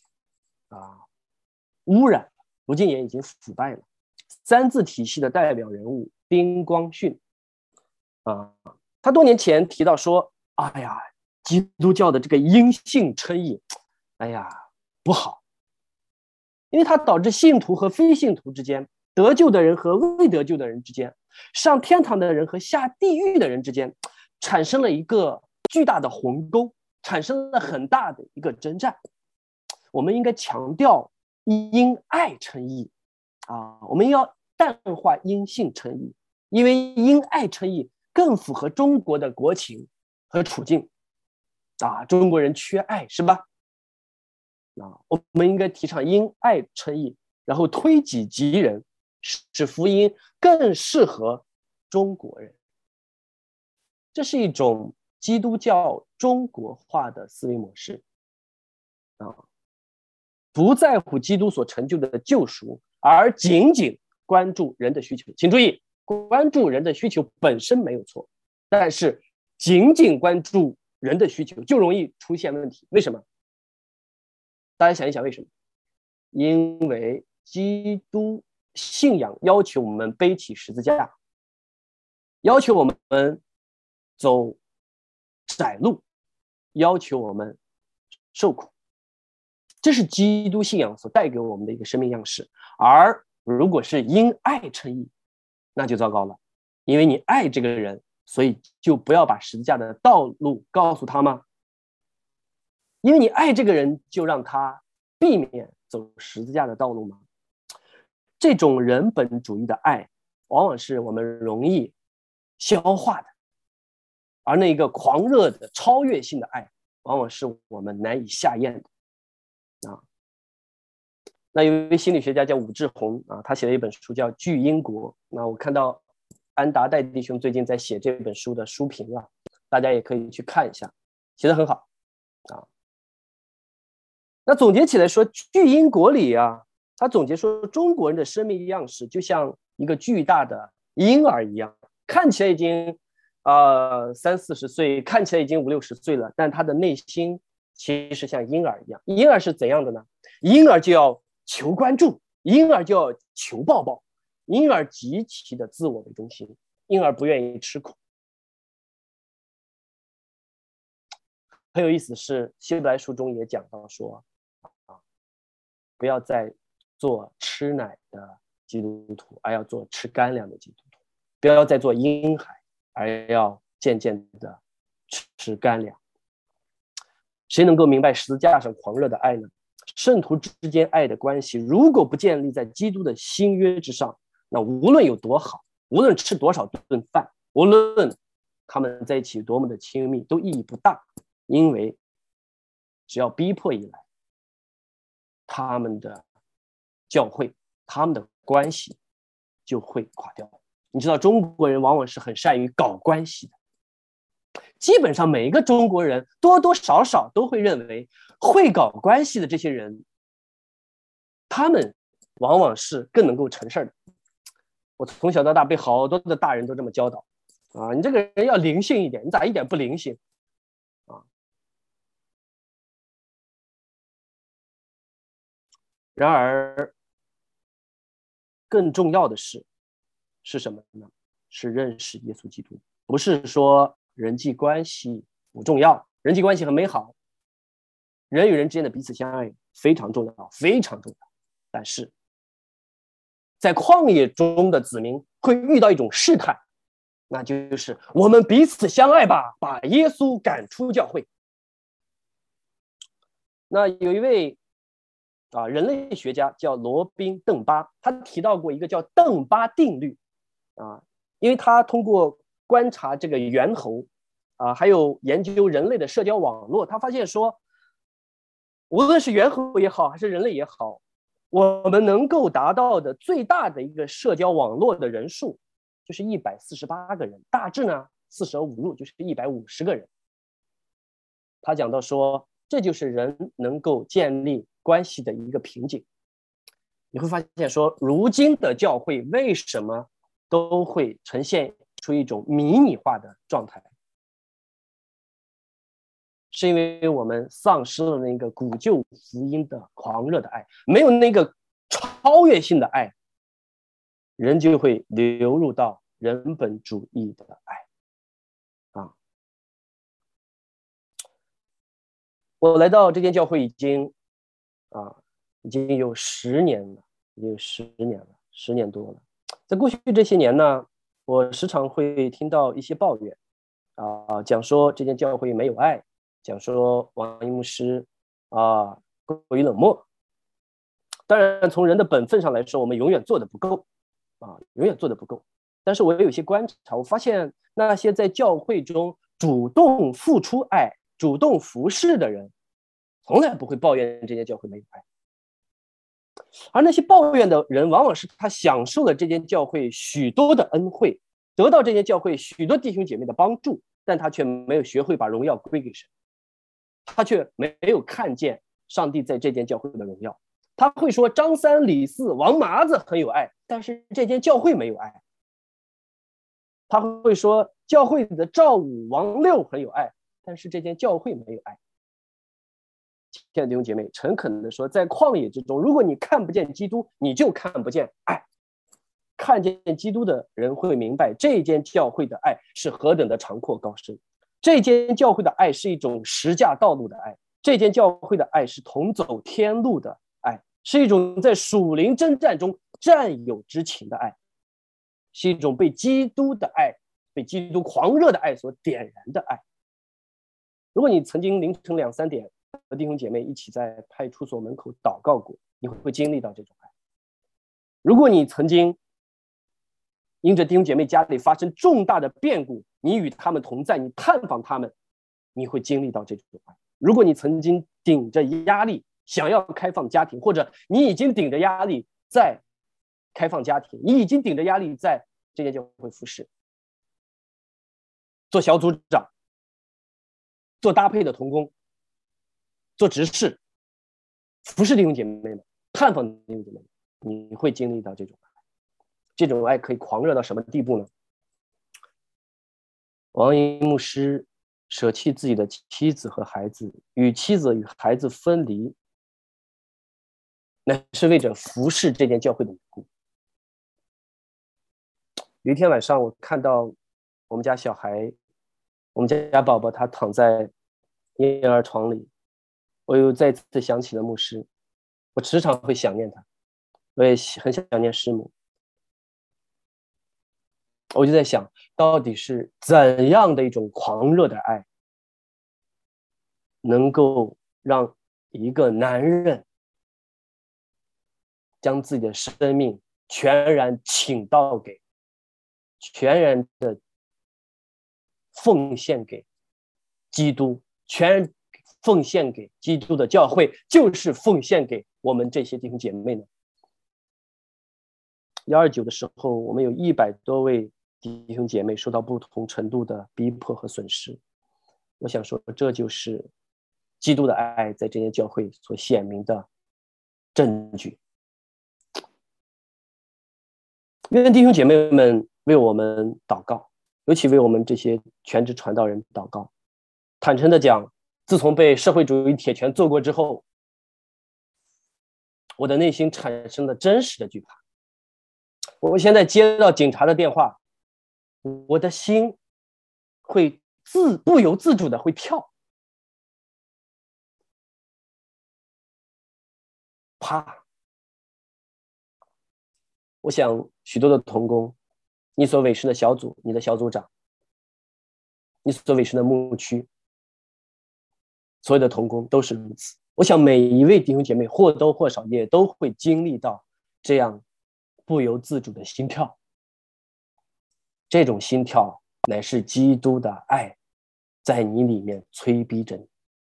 污染了，如今也已经腐败了。三字体系的代表人物丁光训他多年前提到说，基督教的这个因信称义，不好，因为它导致信徒和非信徒之间，得救的人和未得救的人之间，上天堂的人和下地狱的人之间，产生了一个巨大的鸿沟，产生了很大的一个征战。我们应该强调因爱称义我们要淡化因信称义，因为因爱称义更符合中国的国情和处境中国人缺爱是吧？我们应该提倡因爱称义，然后推己及人，使福音更适合中国人。这是一种基督教中国化的思维模式不在乎基督所成就的救赎，而仅仅关注人的需求。请注意，关注人的需求本身没有错，但是仅仅关注人的需求就容易出现问题。为什么？大家想一想为什么？因为基督信仰要求我们背起十字架，要求我们走窄路，要求我们受苦，这是基督信仰所带给我们的一个生命样式。而如果是因爱称义，那就糟糕了，因为你爱这个人，所以就不要把十字架的道路告诉他吗？因为你爱这个人，就让他避免走十字架的道路吗？这种人本主义的爱，往往是我们容易消化的，而那个狂热的超越性的爱，往往是我们难以下咽的那有一位心理学家叫武志红他写了一本书叫《巨婴国》。那我看到安达戴弟兄最近在写这本书的书评大家也可以去看一下，写得很好那总结起来说，《巨婴国》里他总结说，中国人的生命样式就像一个巨大的婴儿一样，看起来已经30-40岁，看起来已经50-60岁了，但他的内心其实像婴儿一样。婴儿是怎样的呢？婴儿就要求关注，婴儿就要求抱抱，婴儿极其的自我为中心，婴儿不愿意吃苦。很有意思的是，希伯来书中也讲到说不要再做吃奶的基督徒，而要做吃干粮的基督徒；不要再做婴孩，而要渐渐的吃干粮。谁能够明白十字架上狂热的爱呢？圣徒之间爱的关系如果不建立在基督的新约之上，那无论有多好，无论吃多少顿饭，无论他们在一起多么的亲密都意义不大，因为只要逼迫一来，他们的教会、他们的关系就会垮掉。你知道中国人往往是很善于搞关系的，基本上每一个中国人多多少少都会认为会搞关系的这些人，他们往往是更能够成事的。我从小到大被好多的大人都这么教导啊，你这个人要灵性一点，你咋一点不灵性啊？然而更重要的是什么呢？是认识耶稣基督。不是说人际关系不重要，人际关系很美好，人与人之间的彼此相爱非常重要，非常重要。但是在旷野中的子民会遇到一种试探，那就是我们彼此相爱吧，把耶稣赶出教会。那有一位人类学家叫罗宾·邓巴，他提到过一个叫邓巴定律因为他通过观察这个猿猴还有研究人类的社交网络，他发现说，无论是猿猴也好，还是人类也好，我们能够达到的最大的一个社交网络的人数就是148个人，大致呢四舍五入就是150个人。他讲到说，这就是人能够建立关系的一个瓶颈。你会发现说，如今的教会为什么都会呈现出一种迷你化的状态，是因为我们丧失了那个古旧福音的狂热的爱，没有那个超越性的爱，人就会流入到人本主义的爱我来到这间教会已经有10年了，已经有10年多了。在过去这些年呢，我时常会听到一些抱怨讲说这间教会没有爱，讲说王一牧师过于冷漠。当然，从人的本分上来说，我们永远做得不够永远做得不够。但是我有一些观察，我发现那些在教会中主动付出爱、主动服侍的人，从来不会抱怨这间教会没有爱。而那些抱怨的人，往往是他享受了这间教会许多的恩惠，得到这间教会许多弟兄姐妹的帮助，但他却没有学会把荣耀归给神，他却没有看见上帝在这间教会的荣耀。他会说张三李四王麻子很有爱，但是这间教会没有爱。他会说教会里的赵五王六很有爱，但是这间教会没有爱。亲爱的弟兄姐妹，诚恳的说，在旷野之中，如果你看不见基督，你就看不见爱。看见基督的人会明白，这间教会的爱是何等的长阔高深。这间教会的爱是一种十架道路的爱，这间教会的爱是同走天路的爱，是一种在属灵征战中战友之情的爱，是一种被基督的爱、被基督狂热的爱所点燃的爱。如果你曾经凌晨2、3点和弟兄姐妹一起在派出所门口祷告过，你会经历到这种爱。如果你曾经因着弟兄姐妹家里发生重大的变故，你与他们同在，你探访他们，你会经历到这种爱。如果你曾经顶着压力想要开放家庭，或者你已经顶着压力在开放家庭，你已经顶着压力在这间教会服侍，做小组长，做搭配的同工，做执事，服侍弟兄姐妹们，探访弟兄姐妹们，你会经历到这种爱。这种爱可以狂热到什么地步呢？王一牧师舍弃自己的妻子和孩子，与妻子与孩子分离，那是为着服侍这间教会的缘故。有一天晚上，我看到我们家小孩，我们家宝宝他躺在婴儿床里，我又再次想起了牧师。我时常会想念他，我也很想念师母。我就在想，到底是怎样的一种狂热的爱，能够让一个男人将自己的生命全然倾倒给，全然的奉献给基督，全奉献给基督的教会，就是奉献给我们这些弟兄姐妹呢？129的时候，我们有100多位弟兄姐妹受到不同程度的逼迫和损失。我想说，这就是基督的爱在这些教会所显明的证据。愿弟兄姐妹们为我们祷告，尤其为我们这些全职传道人祷告。坦诚的讲，自从被社会主义铁拳揍过之后，我的内心产生了真实的惧怕。我现在接到警察的电话，我的心会不由自主的会跳，怕。我想许多的同工，你所委身的小组，你的小组长，你所委身的牧区，所有的同工都是如此。我想每一位弟兄姐妹或多或少也都会经历到这样不由自主的心跳。这种心跳乃是基督的爱在你里面催逼着你。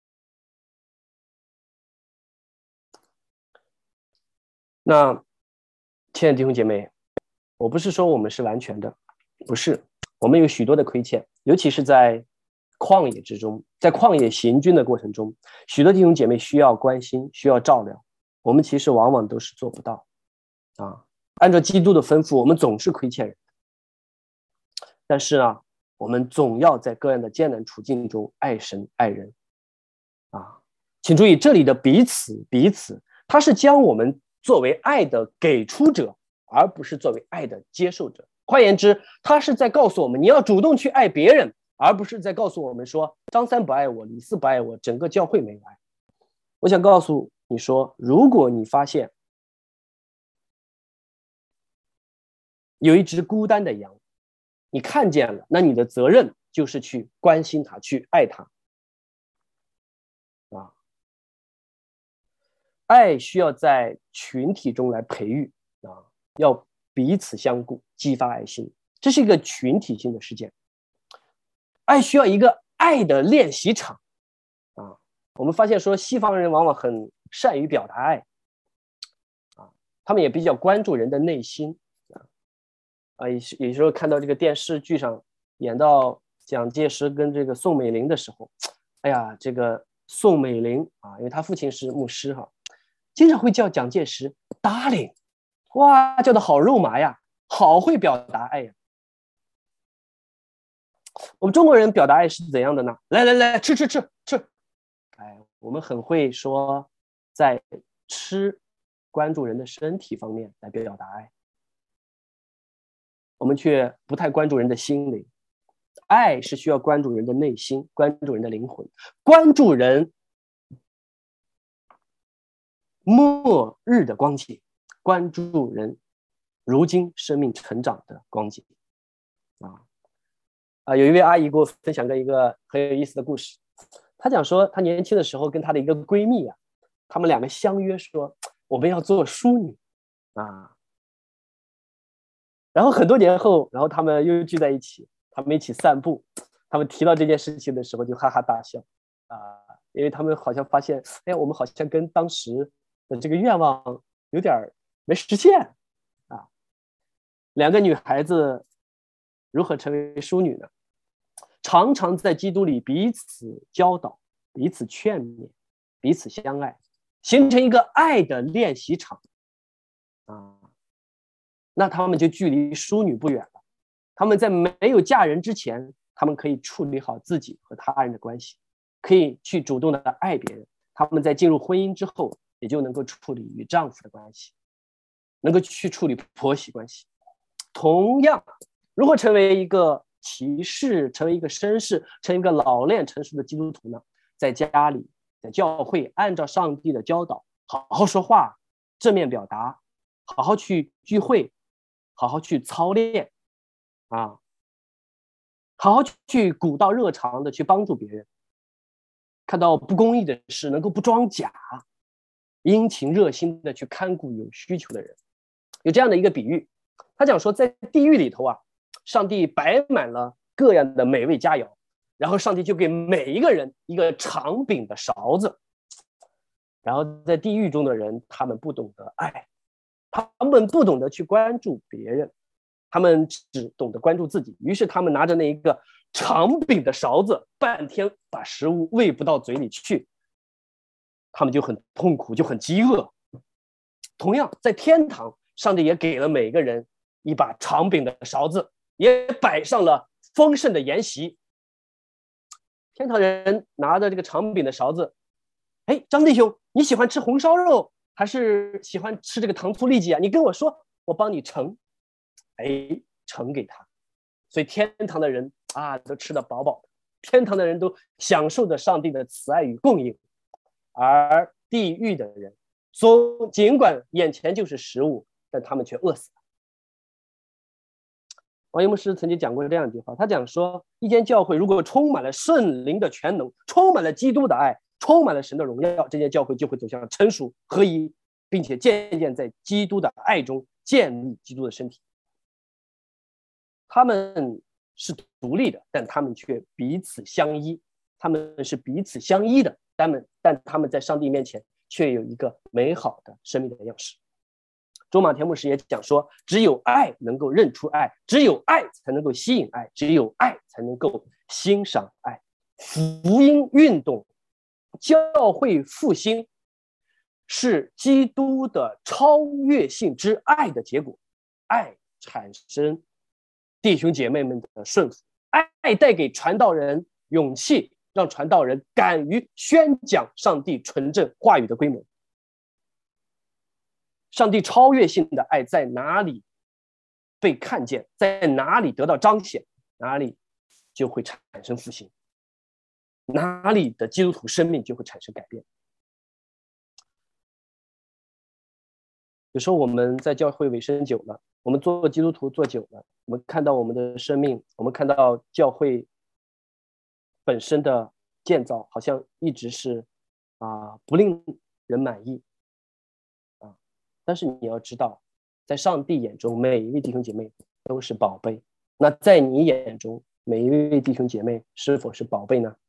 那亲爱的弟兄姐妹，我不是说我们是完全的，不是，我们有许多的亏欠，尤其是在旷野之中，在旷野行军的过程中，许多弟兄姐妹需要关心，需要照料，我们其实往往都是做不到啊。按照基督的吩咐，我们总是亏欠人，但是呢，我们总要在各样的艰难处境中爱神爱人啊。请注意，这里的彼此，它是将我们作为爱的给出者，而不是作为爱的接受者。换言之，他是在告诉我们，你要主动去爱别人，而不是在告诉我们说，张三不爱我，李四不爱我，整个教会没有爱。我想告诉你说，如果你发现有一只孤单的羊，你看见了，那你的责任就是去关心它，去爱它。爱需要在群体中来培育要彼此相顾，激发爱心，这是一个群体性的事件。爱需要一个爱的练习场我们发现说西方人往往很善于表达爱他们也比较关注人的内心有时候看到这个电视剧上演到蒋介石跟这个宋美龄的时候，哎呀，这个宋美龄因为她父亲是牧师经常会叫蒋介石 darling， 哇，叫的好肉麻呀，好会表达爱呀。我们中国人表达爱是怎样的呢？来，吃，我们很会说在吃关注人的身体方面来表达爱，我们却不太关注人的心灵。爱是需要关注人的内心，关注人的灵魂，关注人末日的光景，关注人如今生命成长的光景有一位阿姨给我分享过一个很有意思的故事。她讲说，她年轻的时候跟她的一个闺蜜她们两个相约说，我们要做淑女然后很多年后，然后他们又聚在一起，他们一起散步，他们提到这件事情的时候就哈哈大笑因为他们好像发现，我们好像跟当时的这个愿望有点没实现两个女孩子如何成为淑女呢？常常在基督里彼此教导，彼此劝勉，彼此相爱，形成一个爱的练习场那他们就距离淑女不远了。他们在没有嫁人之前，他们可以处理好自己和他人的关系，可以去主动的爱别人。他们在进入婚姻之后，也就能够处理与丈夫的关系，能够去处理婆媳关系。同样，如何成为一个骑士，成为一个绅士，成为一个老练成熟的基督徒呢？在家里，在教会，按照上帝的教导，好好说话，正面表达，好好去聚会，好好去操练好好去鼓捣热肠的去帮助别人，看到不公义的事能够不装假，殷勤热心的去看顾有需求的人。有这样的一个比喻，他讲说在地狱里头上帝摆满了各样的美味佳肴，然后上帝就给每一个人一个长柄的勺子。然后在地狱中的人，他们不懂得爱，他们不懂得去关注别人，他们只懂得关注自己。于是他们拿着那一个长柄的勺子，半天把食物喂不到嘴里去，他们就很痛苦，就很饥饿。同样，在天堂，上帝也给了每个人一把长柄的勺子，也摆上了丰盛的筵席。天堂人拿着这个长柄的勺子，哎，张弟兄，你喜欢吃红烧肉还是喜欢吃这个糖醋里脊啊？你跟我说，我帮你盛。哎，盛给他。所以天堂的人啊，都吃得饱饱的，天堂的人都享受着上帝的慈爱与供应，而地狱的人，尽管眼前就是食物，但他们却饿死了。王一牧师曾经讲过这样一句话，他讲说，一间教会如果充满了圣灵的全能，充满了基督的爱，充满了神的荣耀，这间教会就会走向成熟合一，并且渐渐在基督的爱中建立基督的身体。他们是独立的，但他们却彼此相依。他们是彼此相依的，但他们在上帝面前却有一个美好的生命的样式。周马田牧师也讲说，只有爱能够认出爱，只有爱才能够吸引爱，只有爱才能够欣赏爱。福音运动、教会复兴是基督的超越性之爱的结果。爱产生弟兄姐妹们的顺服，爱带给传道人勇气，让传道人敢于宣讲上帝纯正话语的规模。上帝超越性的爱在哪里被看见，在哪里得到彰显，哪里就会产生复兴，哪里的基督徒生命就会产生改变。有时候我们在教会委身久了，我们做基督徒做久了，我们看到我们的生命，我们看到教会本身的建造好像一直是不令人满意但是你要知道，在上帝眼中，每一位弟兄姐妹都是宝贝。那在你眼中，每一位弟兄姐妹是否是宝贝呢？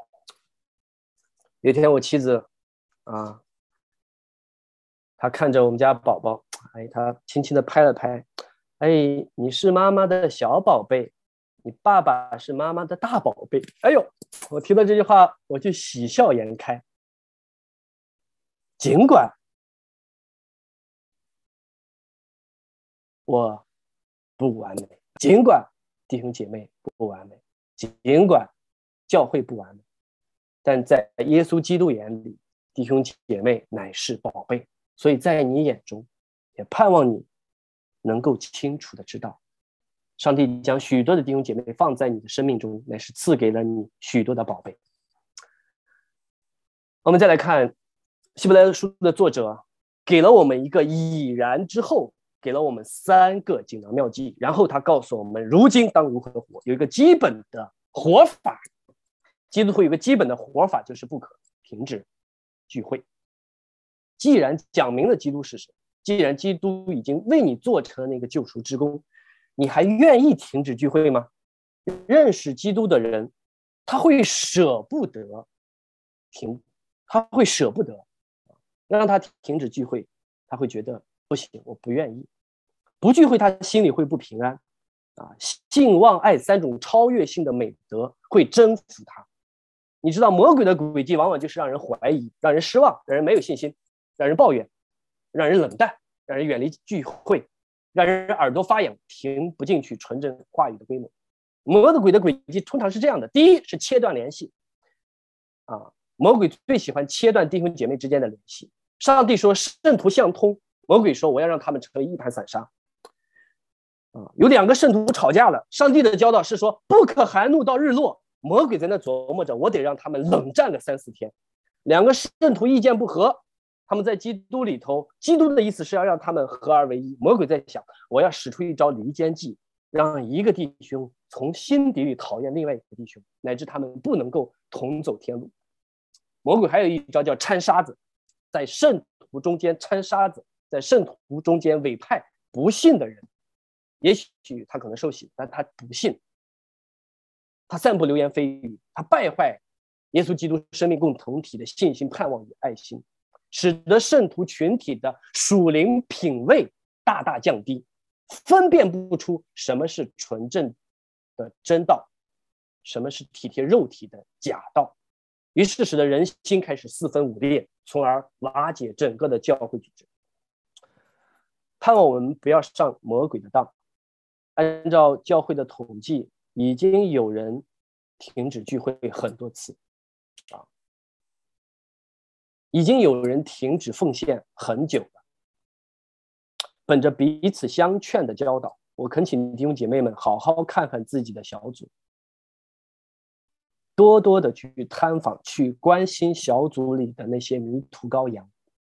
有一天我妻子她看着我们家宝宝，她轻轻地拍了拍，你是妈妈的小宝贝，你爸爸是妈妈的大宝贝。哎呦，我听到这句话我就喜笑颜开。尽管我不完美，尽管弟兄姐妹不完美，尽管教会不完美，但在耶稣基督眼里，弟兄姐妹乃是宝贝。所以在你眼中，也盼望你能够清楚的知道，上帝将许多的弟兄姐妹放在你的生命中，乃是赐给了你许多的宝贝。我们再来看希伯来书的作者给了我们一个已然之后，给了我们3个锦囊妙计，然后他告诉我们如今当如何活，有一个基本的活法。基督徒有一个基本的活法，就是不可停止聚会。既然讲明了基督是谁，既然基督已经为你做成了那个救赎之功，你还愿意停止聚会吗？认识基督的人，他会舍不得让他停止聚会，他会觉得不行，我不愿意。不聚会，他心里会不平安信望爱3种超越性的美德会征服他。你知道魔鬼的诡计往往就是让人怀疑，让人失望，让人没有信心，让人抱怨，让人冷淡，让人远离聚会，让人耳朵发痒，听不进去纯正话语的规模。魔鬼的诡计通常是这样的：第一是切断联系魔鬼最喜欢切断弟兄姐妹之间的联系。上帝说圣徒相通，魔鬼说我要让他们成为一盘散沙有2个圣徒吵架了，上帝的教导是说不可含怒到日落，魔鬼在那琢磨着我得让他们冷战个3-4天。2个圣徒意见不合，他们在基督里头，基督的意思是要让他们合而为一，魔鬼在想我要使出一招离间计，让一个弟兄从心底里讨厌另外一个弟兄，乃至他们不能够同走天路。魔鬼还有一招叫掺沙子，在圣徒中间掺沙子，在圣徒中间委派不信的人，也许他可能受洗，但他不信， 他散布流言蜚语，他败坏耶稣基督生命共同体的信心、盼望与爱心，使得圣徒群体的属灵品位大大降低，分辨不出什么是纯正的真道，什么是体贴肉体的假道，于是使得人心开始四分五裂，从而瓦解整个的教会组织。盼望我们不要上魔鬼的当。按照教会的统计，已经有人停止聚会很多次已经有人停止奉献很久了。本着彼此相劝的教导，我恳请弟兄姐妹们好好看看自己的小组，多多的去探访，去关心小组里的那些迷途羔羊。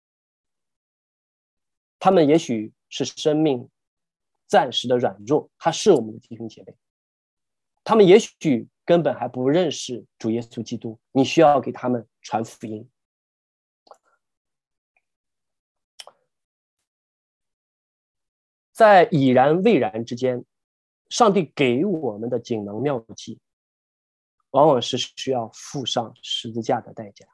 他们也许是生命暂时的软弱，他是我们的弟兄姐妹，他们也许根本还不认识主耶稣基督，你需要给他们传福音。在已然未然之间，上帝给我们的锦囊妙计往往是需要付上十字架的代价。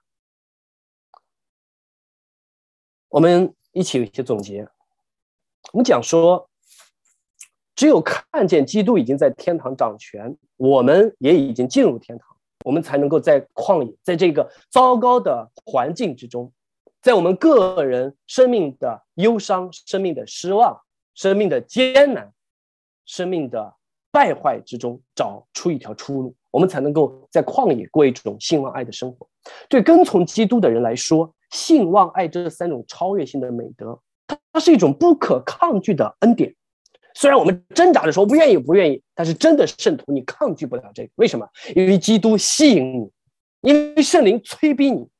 我们一起有一些总结。我们讲说，只有看见基督已经在天堂掌权，我们也已经进入天堂，我们才能够在旷野，在这个糟糕的环境之中，在我们个人生命的忧伤、生命的失望、生命的艰难、生命的败坏之中找出一条出路，我们才能够在旷野过一种信望爱的生活。对跟从基督的人来说，信望爱这三种超越性的美德，它是一种不可抗拒的恩典。虽然我们挣扎的时候不愿意，但是真的圣徒你抗拒不了这个。为什么？因为基督吸引你，因为圣灵催逼你。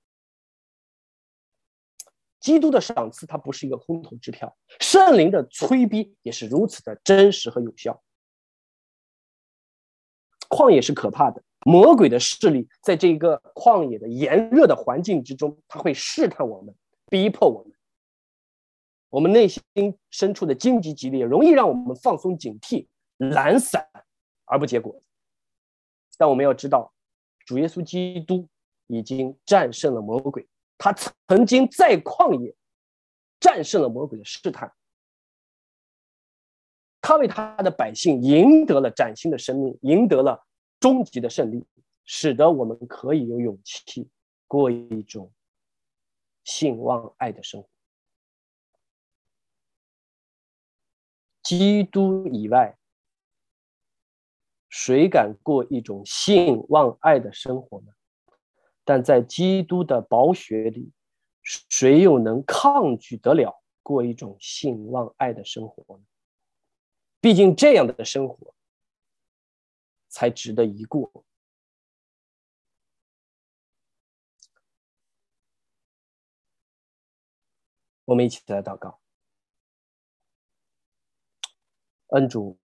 基督的赏赐它不是一个空头支票，圣灵的催逼也是如此的真实和有效。旷野是可怕的，魔鬼的势力在这个旷野的炎热的环境之中，他会试探我们，逼迫我们。我们内心深处的荆棘激烈，容易让我们放松警惕，懒散而不结果。但我们要知道，主耶稣基督已经战胜了魔鬼，他曾经在旷野战胜了魔鬼的试探，他为他的百姓赢得了崭新的生命，赢得了终极的胜利，使得我们可以有勇气过一种信望爱的生活。基督以外，谁敢过一种信望爱的生活呢？但在基督的宝血里，谁又能抗拒得了过一种信望爱的生活呢？毕竟这样的生活才值得一过。我们一起来祷告。恩主，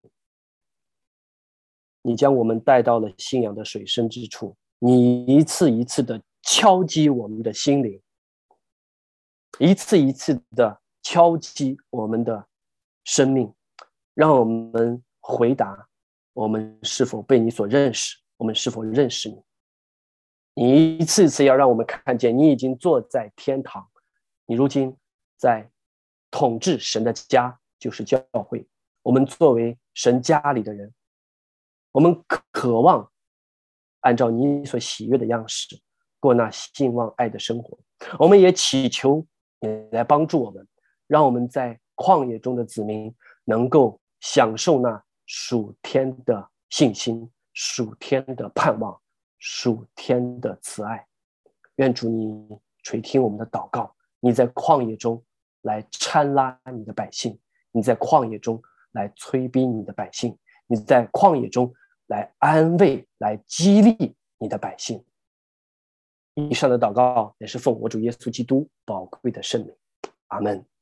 你将我们带到了信仰的水深之处，你一次一次的敲击我们的心灵，一次一次的敲击我们的生命，让我们回答我们是否被你所认识，我们是否认识你。你一次次要让我们看见你已经坐在天堂，你如今在统治神的家，就是教会。我们作为神家里的人，我们渴望按照你所喜悦的样式过那信望爱的生活。我们也祈求你来帮助我们，让我们在旷野中的子民能够享受那属天的信心、属天的盼望、属天的慈爱。愿主你垂听我们的祷告，你在旷野中来搀拉你的百姓，你在旷野中来催逼你的百姓，你在旷野中来安慰、来激励你的百姓。以上的祷告也是奉我主耶稣基督宝贵的圣名，阿们。